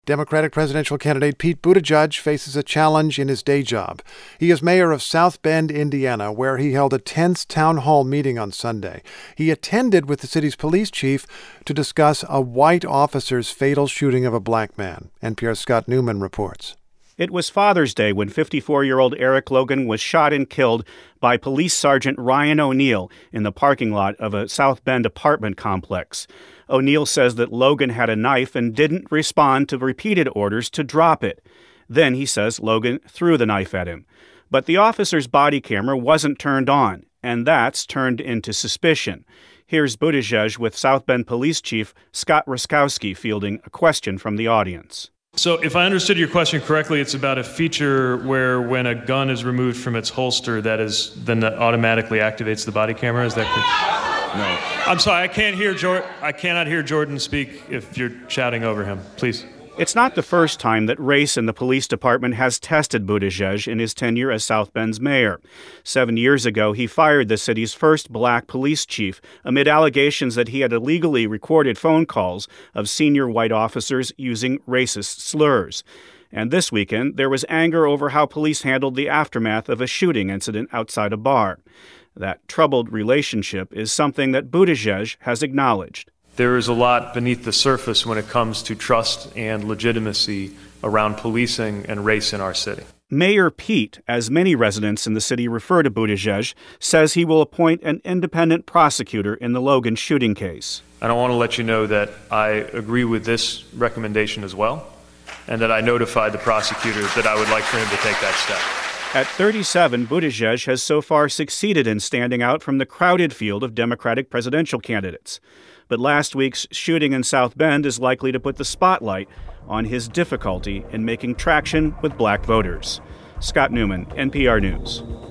Democratic presidential candidate Pete Buttigieg faces a challenge in his day job. He is mayor of South Bend, Indiana, where he held a tense town hall meeting on Sunday. He attended with the city's police chief to discuss a white officer's fatal shooting of a black man. NPR's Scott Newman reports. It was Father's Day when 54-year-old Eric Logan was shot and killed by Police Sergeant Ryan O'Neill in the parking lot of a South Bend apartment complex. O'Neill says that Logan had a knife and didn't respond to repeated orders to drop it. Then, he says, Logan threw the knife at him. But the officer's body camera wasn't turned on, and that's turned into suspicion. Here's Buttigieg with South Bend Police Chief Scott Ruskowski fielding a question from the audience. So if I understood your question correctly, it's about a feature where when a gun is removed from its holster, that automatically activates the body camera. Is that correct? No. I'm sorry, I cannot hear Jordan speak if you're shouting over him. Please. It's not the first time that race in the police department has tested Buttigieg in his tenure as South Bend's mayor. 7 years ago, he fired the city's first black police chief amid allegations that he had illegally recorded phone calls of senior white officers using racist slurs. And this weekend, there was anger over how police handled the aftermath of a shooting incident outside a bar. That troubled relationship is something that Buttigieg has acknowledged. There is a lot beneath the surface when it comes to trust and legitimacy around policing and race in our city. Mayor Pete, as many residents in the city refer to Buttigieg, says he will appoint an independent prosecutor in the Logan shooting case. And I want to let you know that I agree with this recommendation as well, and that I notified the prosecutor that I would like for him to take that step. At 37, Buttigieg has so far succeeded in standing out from the crowded field of Democratic presidential candidates. But last week's shooting in South Bend is likely to put the spotlight on his difficulty in making traction with black voters. Scott Newman, NPR News.